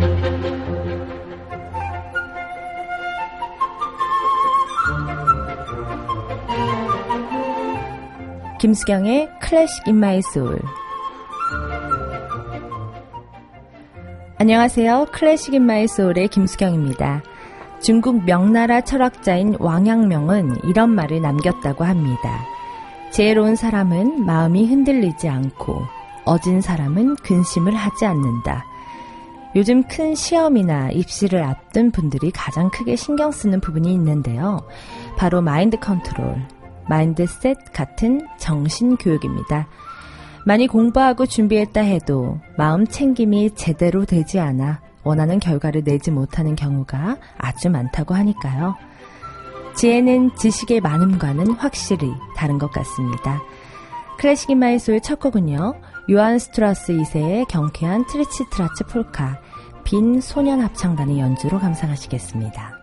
김수경의 클래식 인 마이 소울. 안녕하세요. 클래식 인 마이 소울의 김수경입니다. 중국 명나라 철학자인 왕양명은 이런 말을 남겼다고 합니다. 지혜로운 사람은 마음이 흔들리지 않고 어진 사람은 근심을 하지 않는다. 요즘 큰 시험이나 입시를 앞둔 분들이 가장 크게 신경 쓰는 부분이 있는데요. 바로 마인드 컨트롤, 마인드셋 같은 정신교육입니다. 많이 공부하고 준비했다 해도 마음 챙김이 제대로 되지 않아 원하는 결과를 내지 못하는 경우가 아주 많다고 하니까요. 지혜는 지식의 많음과는 확실히 다른 것 같습니다. 클래식 인 마이 소울 첫 곡은요. 요한 스트라스 2세의 경쾌한 트리치트라츠 폴카, 빈 소년 합창단의 연주로 감상하시겠습니다.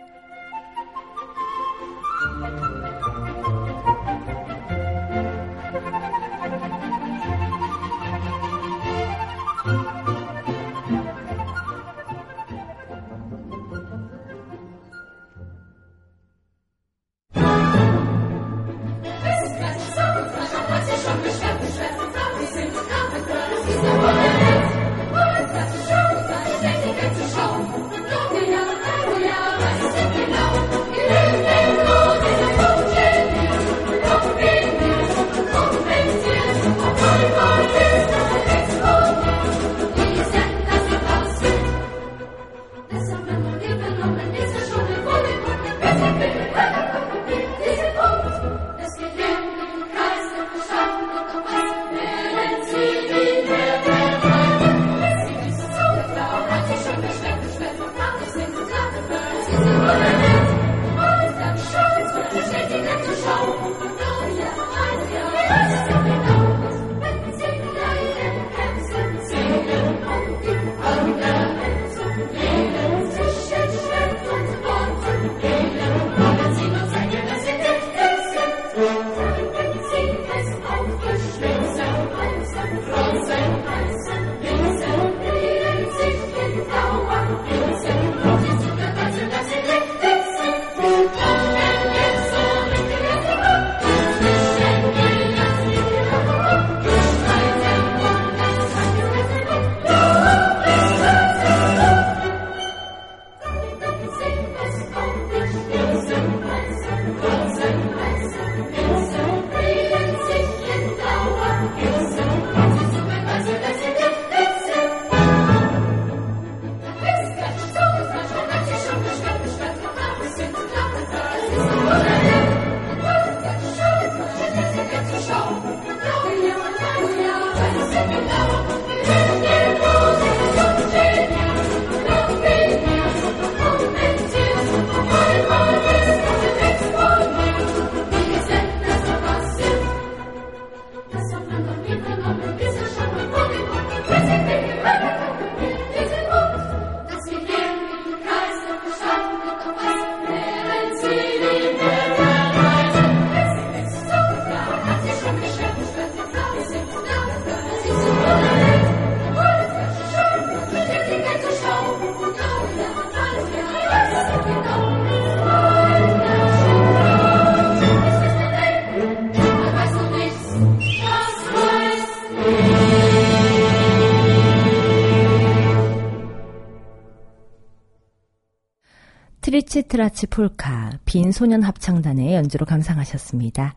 트리치트라츠 폴카, 빈 소년 합창단의 연주로 감상하셨습니다.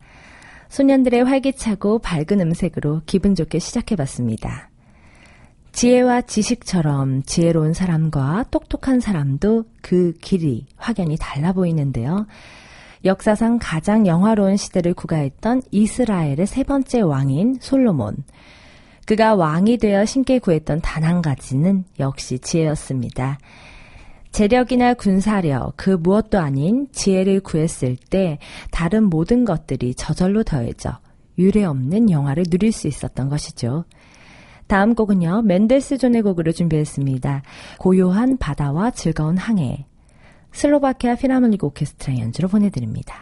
소년들의 활기차고 밝은 음색으로 기분 좋게 시작해봤습니다. 지혜와 지식처럼 지혜로운 사람과 똑똑한 사람도 그 길이 확연히 달라 보이는데요. 역사상 가장 영화로운 시대를 구가했던 이스라엘의 세 번째 왕인 솔로몬. 그가 왕이 되어 신께 구했던 단 한 가지는 역시 지혜였습니다. 재력이나 군사력, 그 무엇도 아닌 지혜를 구했을 때 다른 모든 것들이 저절로 더해져 유례없는 영화를 누릴 수 있었던 것이죠. 다음 곡은요. 멘델스존의 곡으로 준비했습니다. 고요한 바다와 즐거운 항해. 슬로바키아 필하모닉 오케스트라 연주로 보내드립니다.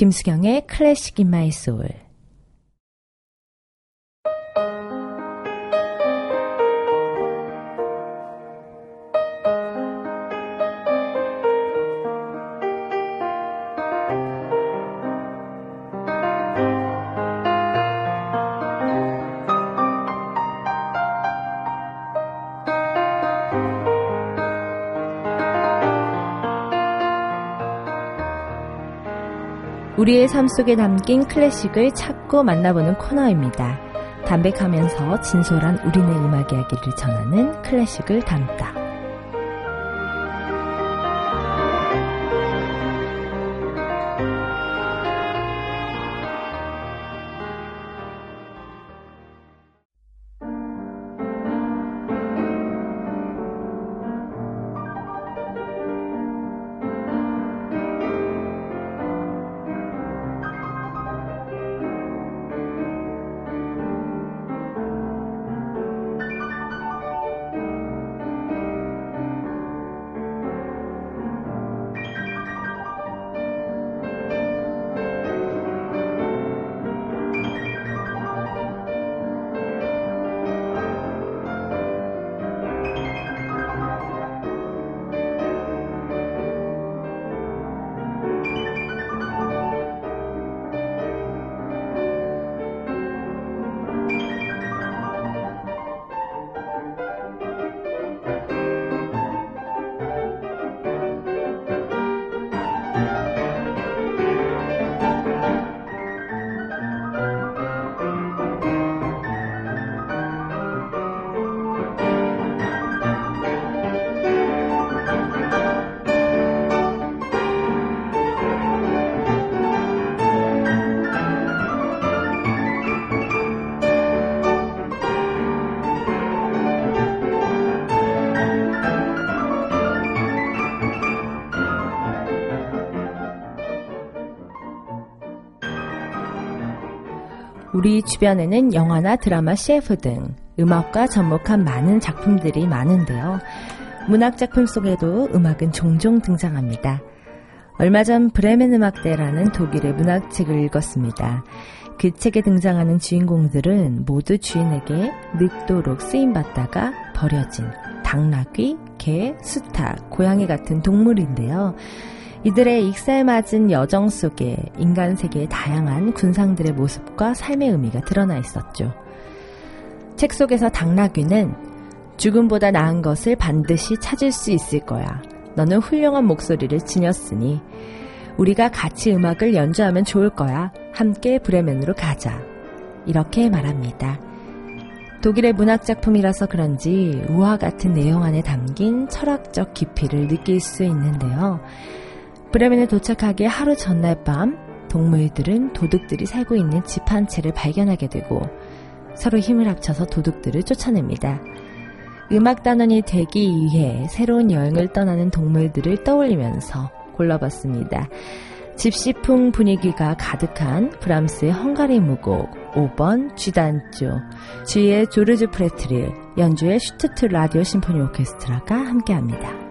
김수경의 클래식 인 마이 소울. 우리의 삶 속에 담긴 클래식을 찾고 만나보는 코너입니다. 담백하면서 진솔한 우리네 음악 이야기를 전하는 클래식을 담다. 우리 주변에는 영화나 드라마 CF 등 음악과 접목한 많은 작품들이 많은데요. 문학작품 속에도 음악은 종종 등장합니다. 얼마 전 브레멘 음악대라는 독일의 문학책을 읽었습니다. 그 책에 등장하는 주인공들은 모두 주인에게 늙도록 쓰임받다가 버려진 당나귀, 개, 수탉, 고양이 같은 동물인데요. 이들의 익살맞은 여정 속에 인간 세계의 다양한 군상들의 모습과 삶의 의미가 드러나 있었죠. 책 속에서 당나귀는 죽음보다 나은 것을 반드시 찾을 수 있을 거야. 너는 훌륭한 목소리를 지녔으니 우리가 같이 음악을 연주하면 좋을 거야. 함께 브레멘으로 가자. 이렇게 말합니다. 독일의 문학작품이라서 그런지 우화 같은 내용 안에 담긴 철학적 깊이를 느낄 수 있는데요. 브레멘에 도착하기 하루 전날 밤 동물들은 도둑들이 살고 있는 집 한 채를 발견하게 되고 서로 힘을 합쳐서 도둑들을 쫓아냅니다. 음악단원이 되기 위해 새로운 여행을 떠나는 동물들을 떠올리면서 골라봤습니다. 집시풍 분위기가 가득한 브람스의 헝가리 무곡 5번 G단조, 주의 조르주 프레트릴, 연주의 슈투트 라디오 심포니 오케스트라가 함께합니다.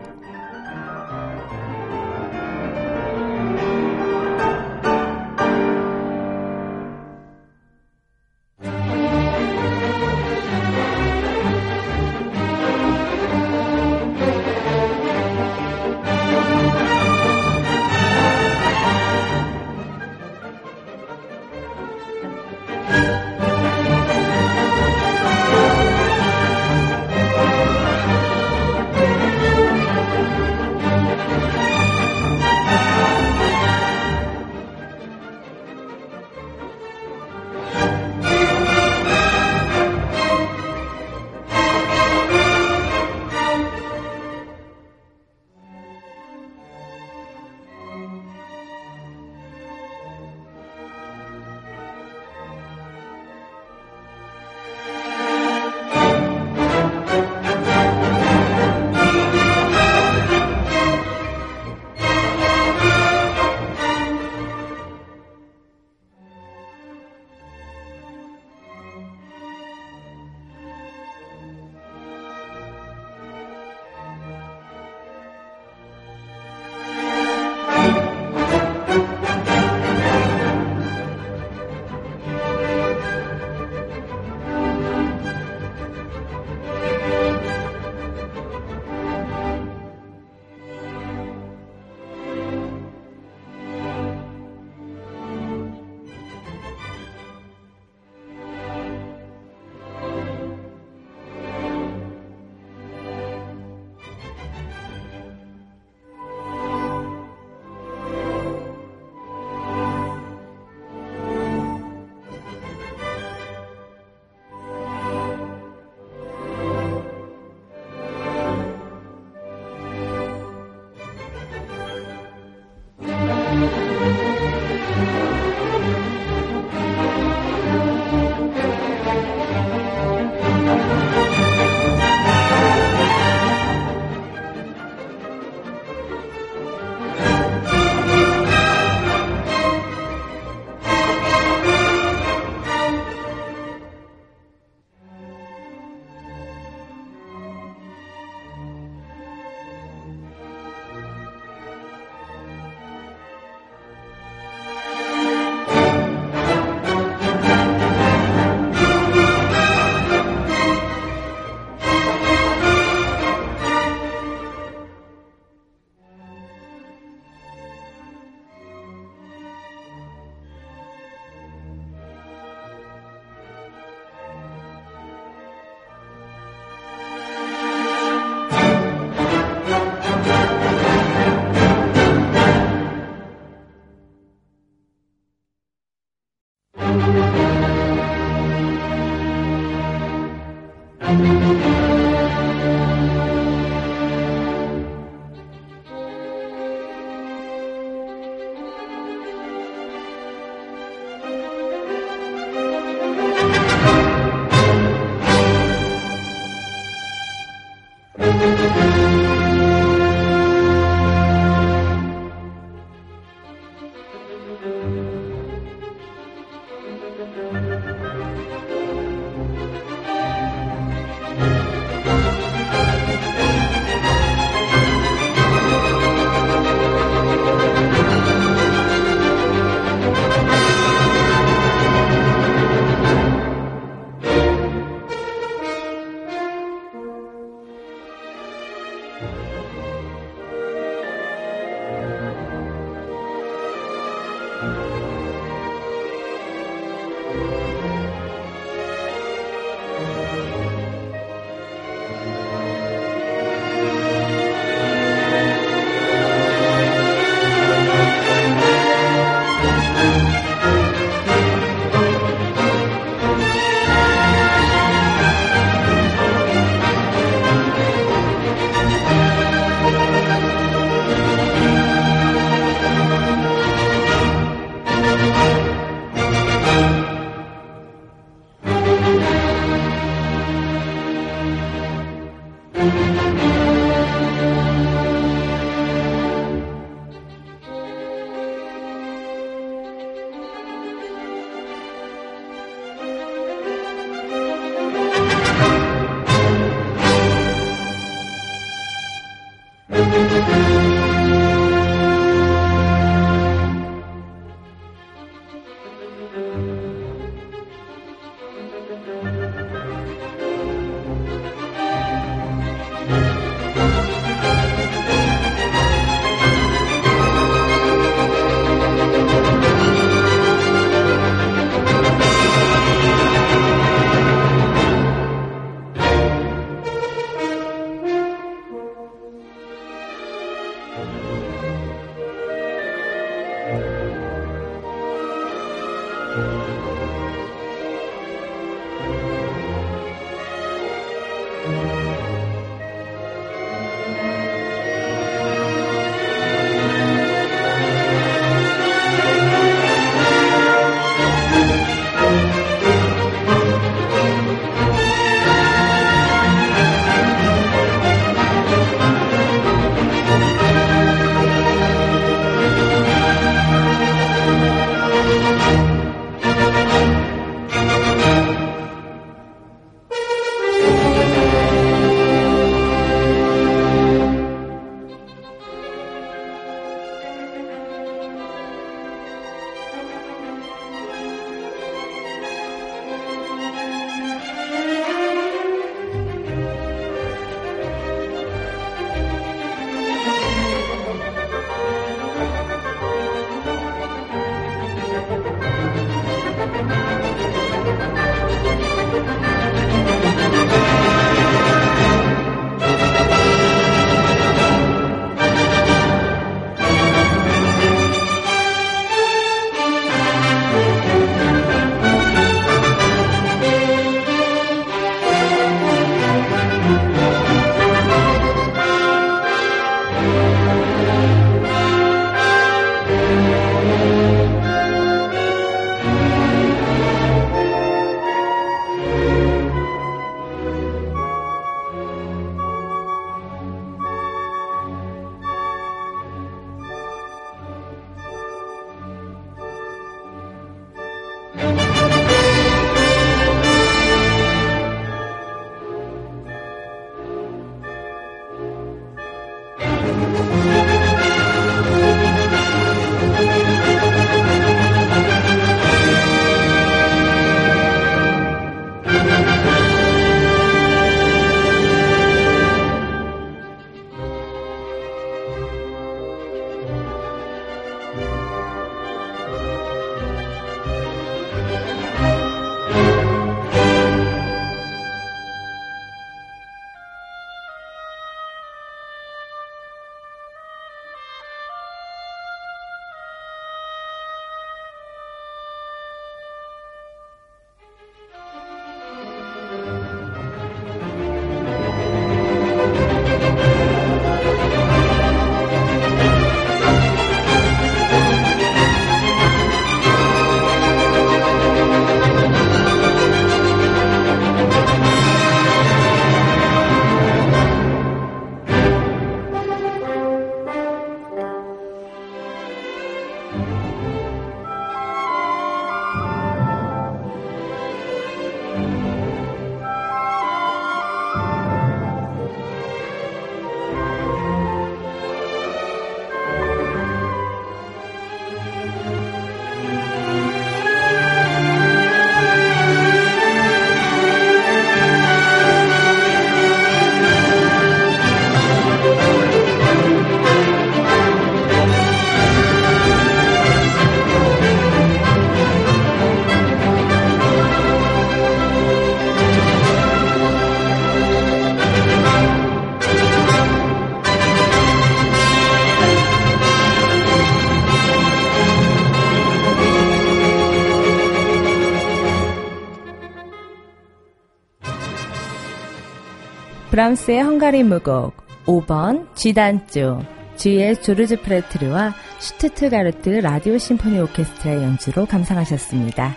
브람스의 헝가리 무곡 5번 G단조 G의 조르즈 프레트르와 슈투트가르트 라디오 심포니 오케스트라의 연주로 감상하셨습니다.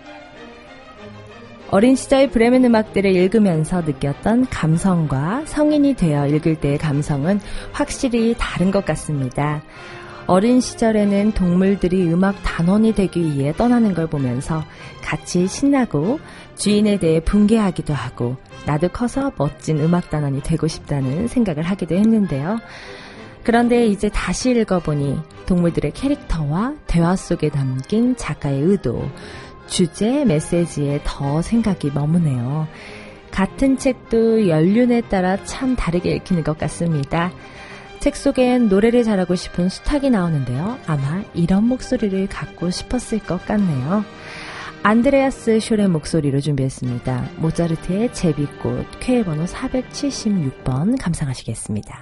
어린 시절 브레멘 음악들을 읽으면서 느꼈던 감성과 성인이 되어 읽을 때의 감성은 확실히 다른 것 같습니다. 어린 시절에는 동물들이 음악 단원이 되기 위해 떠나는 걸 보면서 같이 신나고 주인에 대해 분개하기도 하고 나도 커서 멋진 음악 단원이 되고 싶다는 생각을 하기도 했는데요. 그런데 이제 다시 읽어보니 동물들의 캐릭터와 대화 속에 담긴 작가의 의도, 주제, 메시지에 더 생각이 머무네요. 같은 책도 연륜에 따라 참 다르게 읽히는 것 같습니다. 책 속엔 노래를 잘하고 싶은 수탉이 나오는데요. 아마 이런 목소리를 갖고 싶었을 것 같네요. 안드레아스 숄의 목소리로 준비했습니다. 모차르트의 제비꽃, 쾌의 번호 476번 감상하시겠습니다.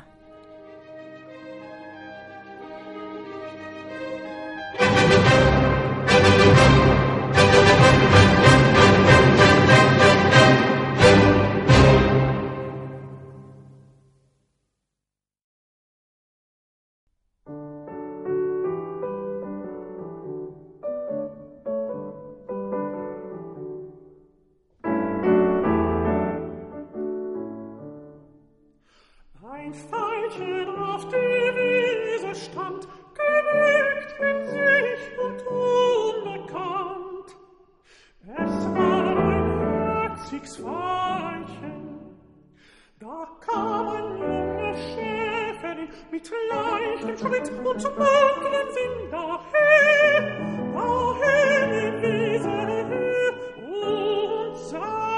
Ein Veilchen auf der Wiese stand, geweckt in sich und unbekannt. Es war ein herziges Veilchen. Da kam ein junge Schäferin mit leichtem Schritt und munterem Sinn daher in die Wiese und sang.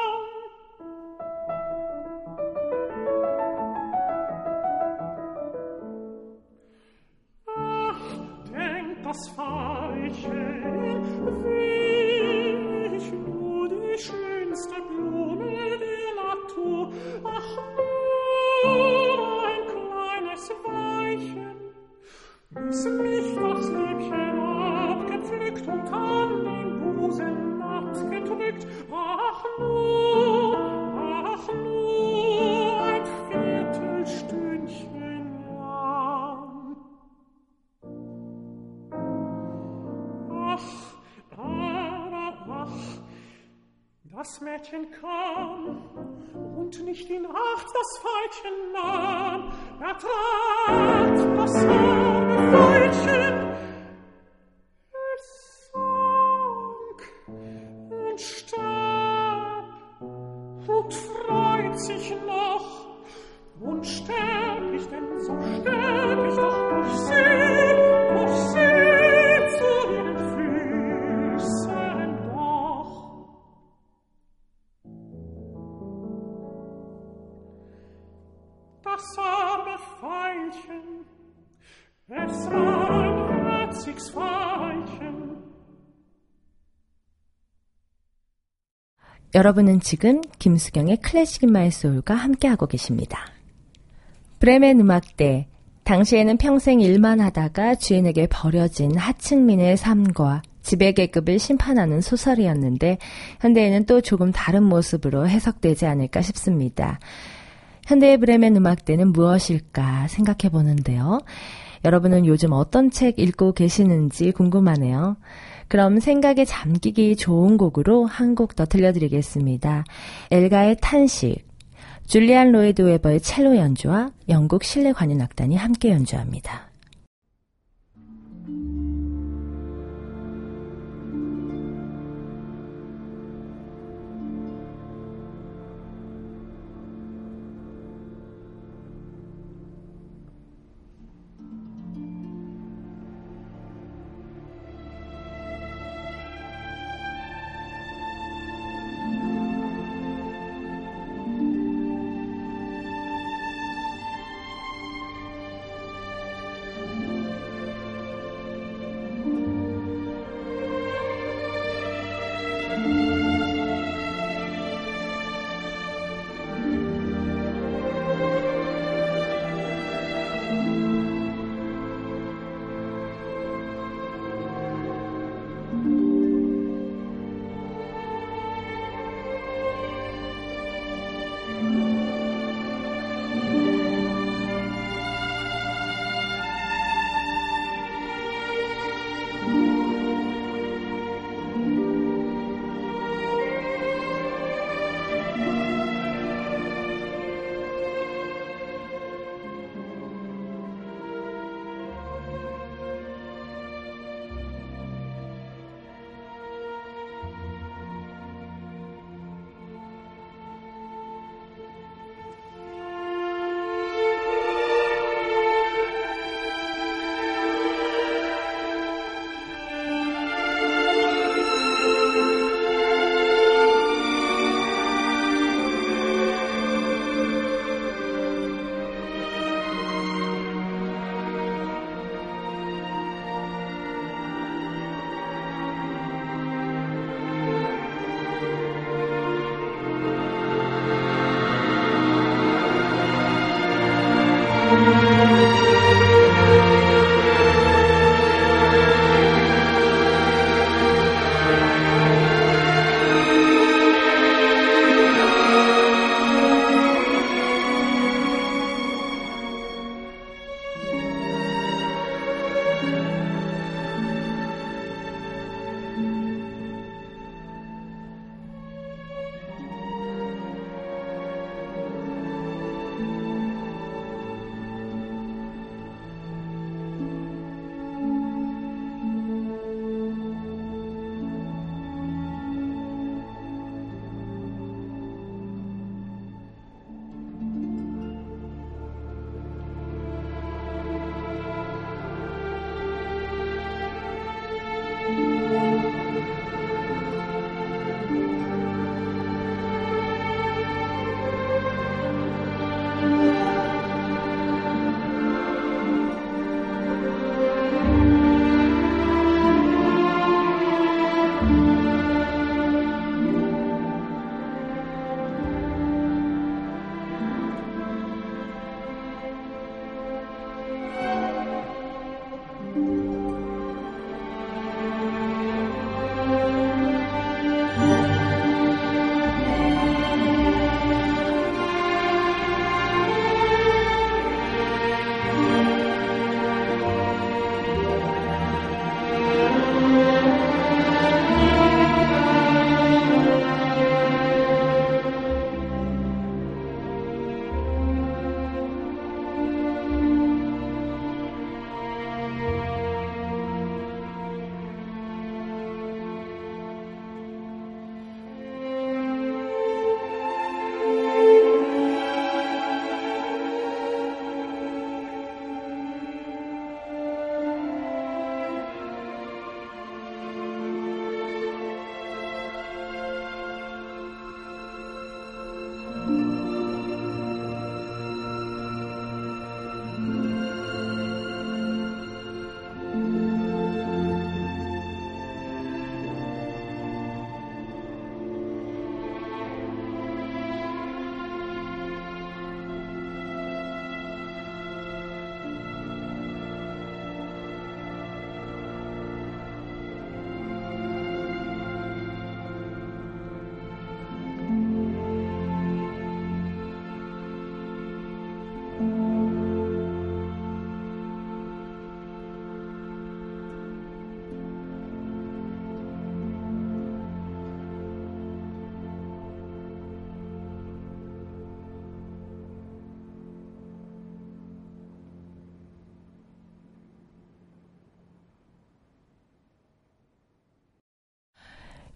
Das Veilchen, wie ich nur die schönste Blume der Natur, ach, nur ein kleines Weilchen, bis mich das Liebchen abgepflückt und an den Busen matt gedrückt, ach, nur ein Viertelstündchen lang. Ach, das Mädchen kam und nicht in Acht das Veilchen nahm. Trat das arme Veilchen, es sank und starb und freut sich noch. Und sterb ich denn, so sterb ich doch durch sie zu ihren Füßen doch. Das arme Veilchen, es war ein herziges Veilchen. 여러분은 지금 김수경의 클래식 인 마이 소울과 함께하고 계십니다. 브레멘 음악대, 당시에는 평생 일만 하다가 주인에게 버려진 하층민의 삶과 지배계급을 심판하는 소설이었는데 현대에는 또 조금 다른 모습으로 해석되지 않을까 싶습니다. 현대의 브레멘 음악대는 무엇일까 생각해 보는데요. 여러분은 요즘 어떤 책 읽고 계시는지 궁금하네요. 그럼 생각에 잠기기 좋은 곡으로 한 곡 더 들려드리겠습니다. 엘가의 탄식, 줄리안 로이드 웨버의 첼로 연주와 영국 실내 관현악단이 함께 연주합니다.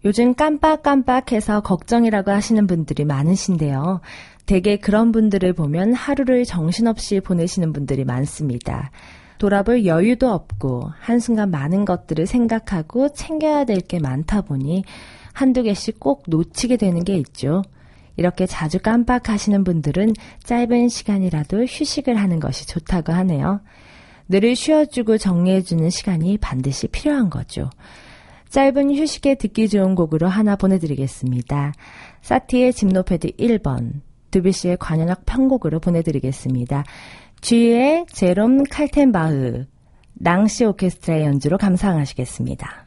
요즘 깜빡깜빡해서 걱정이라고 하시는 분들이 많으신데요. 대개 그런 분들을 보면 하루를 정신없이 보내시는 분들이 많습니다. 돌아볼 여유도 없고 한순간 많은 것들을 생각하고 챙겨야 될 게 많다 보니 한두 개씩 꼭 놓치게 되는 게 있죠. 이렇게 자주 깜빡하시는 분들은 짧은 시간이라도 휴식을 하는 것이 좋다고 하네요. 뇌를 쉬어주고 정리해주는 시간이 반드시 필요한 거죠. 짧은 휴식에 듣기 좋은 곡으로 하나 보내드리겠습니다. 사티의 짐노패드 1번, 드뷔시의 관현악 편곡으로 보내드리겠습니다. G의 제롬 칼텐바흐, 낭시 오케스트라의 연주로 감상하시겠습니다.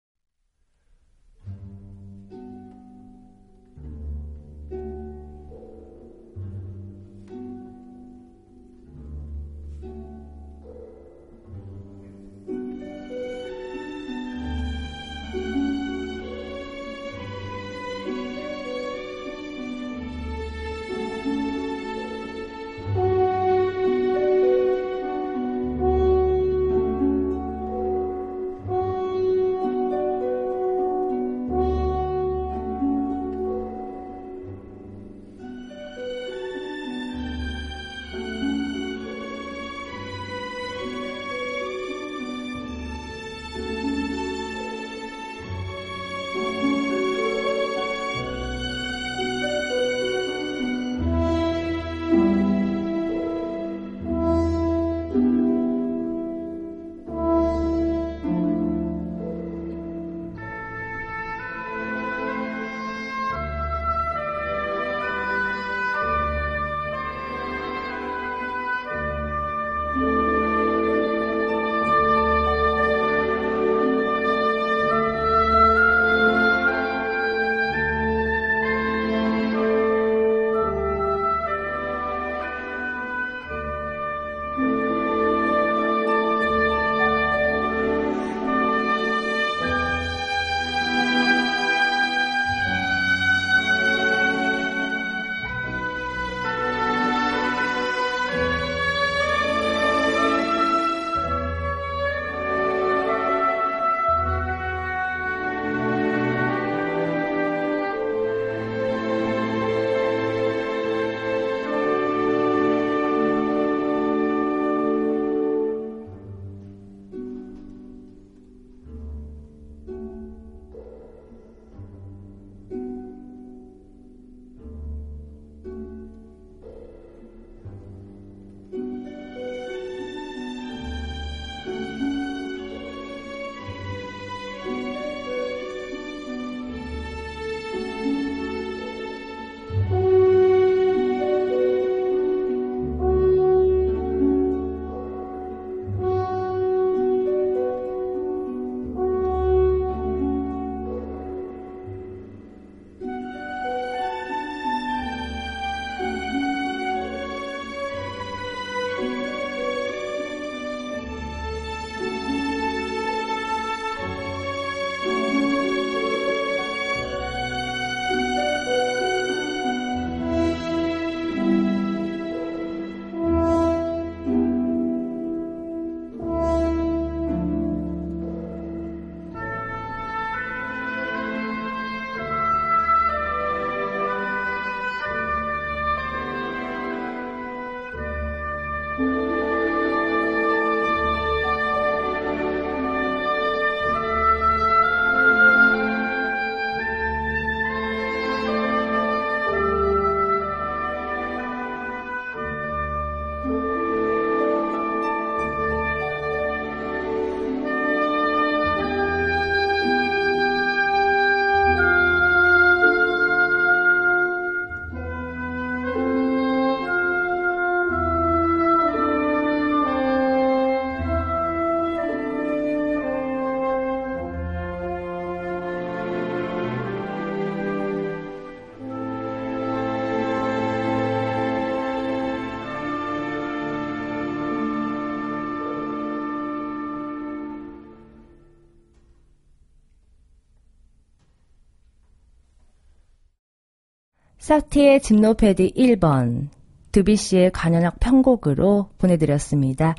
사티의 짐노패드 1번, 드뷔시의 관현악 편곡으로 보내드렸습니다.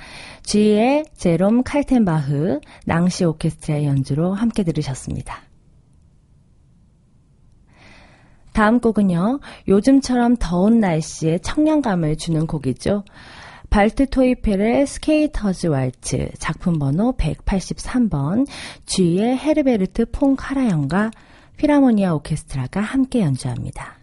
G의 제롬 칼텐바흐, 낭시 오케스트라의 연주로 함께 들으셨습니다. 다음 곡은요. 요즘처럼 더운 날씨에 청량감을 주는 곡이죠. 발트 토이펠의 스케이터즈 왈츠 작품 번호 183번 주위의 헤르베르트 폰 카라얀과 필하모니아 오케스트라가 함께 연주합니다.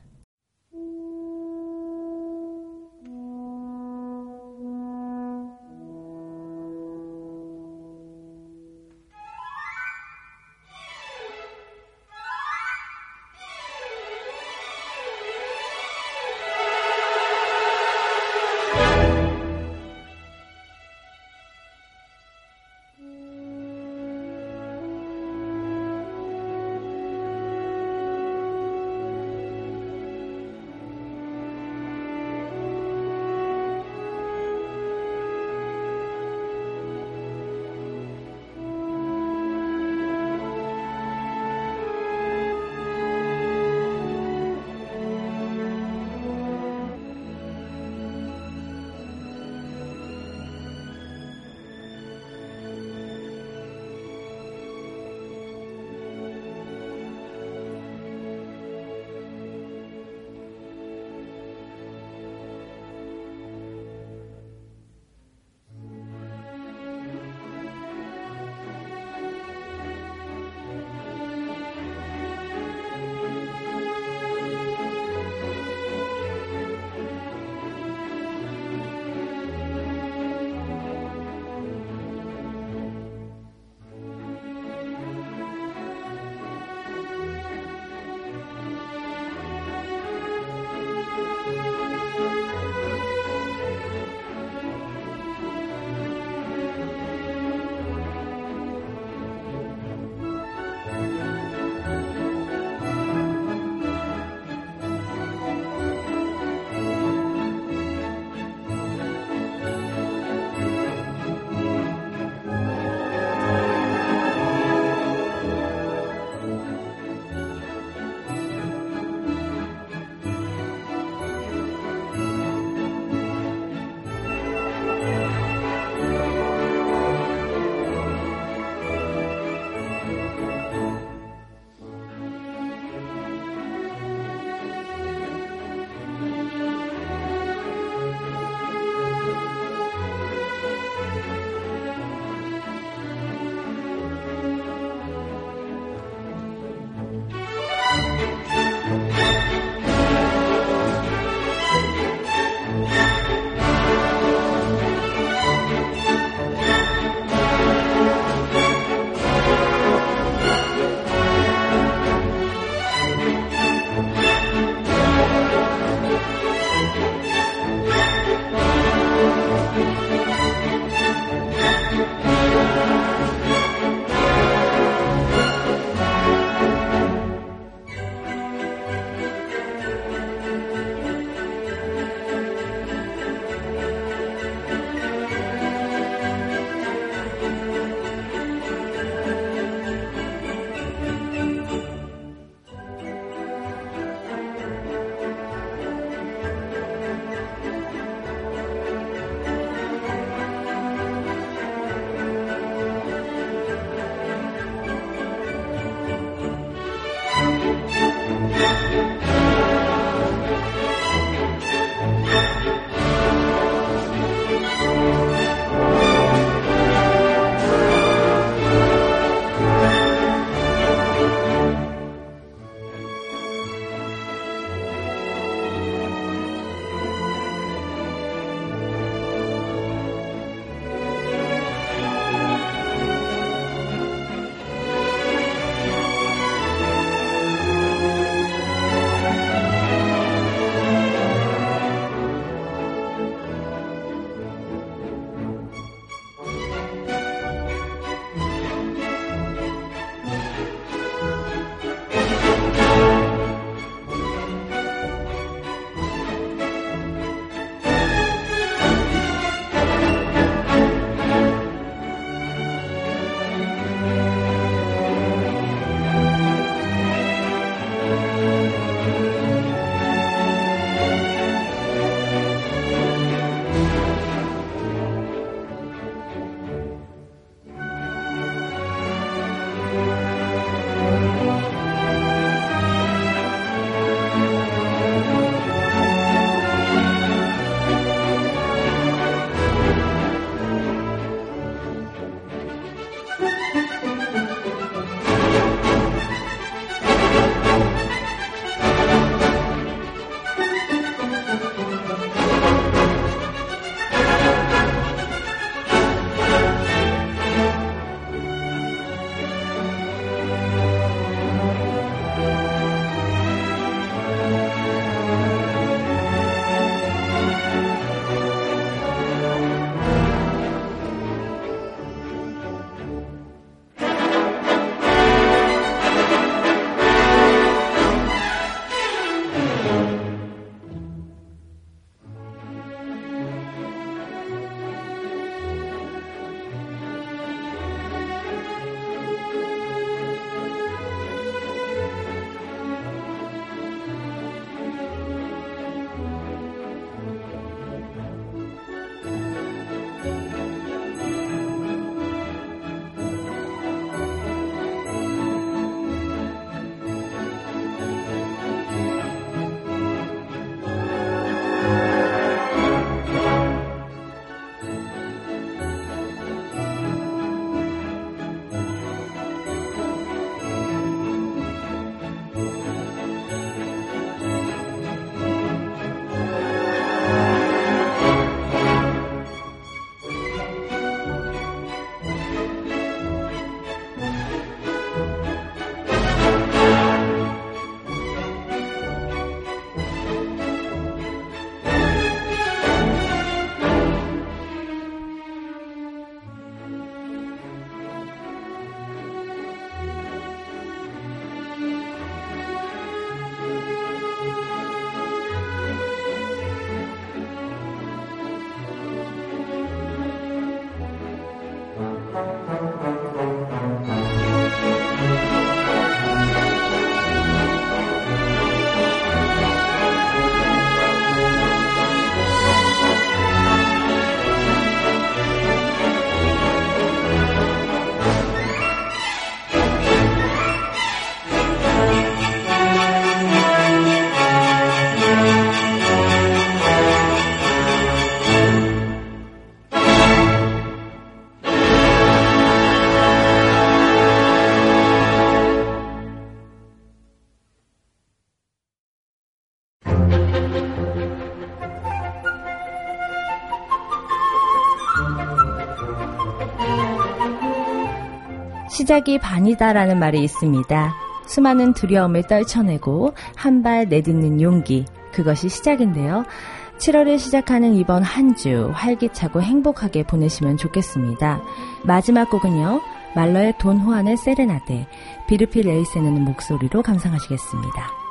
시작이 반이다라는 말이 있습니다. 수많은 두려움을 떨쳐내고 한 발 내딛는 용기, 그것이 시작인데요. 7월을 시작하는 이번 한 주 활기차고 행복하게 보내시면 좋겠습니다. 마지막 곡은요, 말러의 돈 후안의 세레나데, 비르피 레이세는 목소리로 감상하시겠습니다.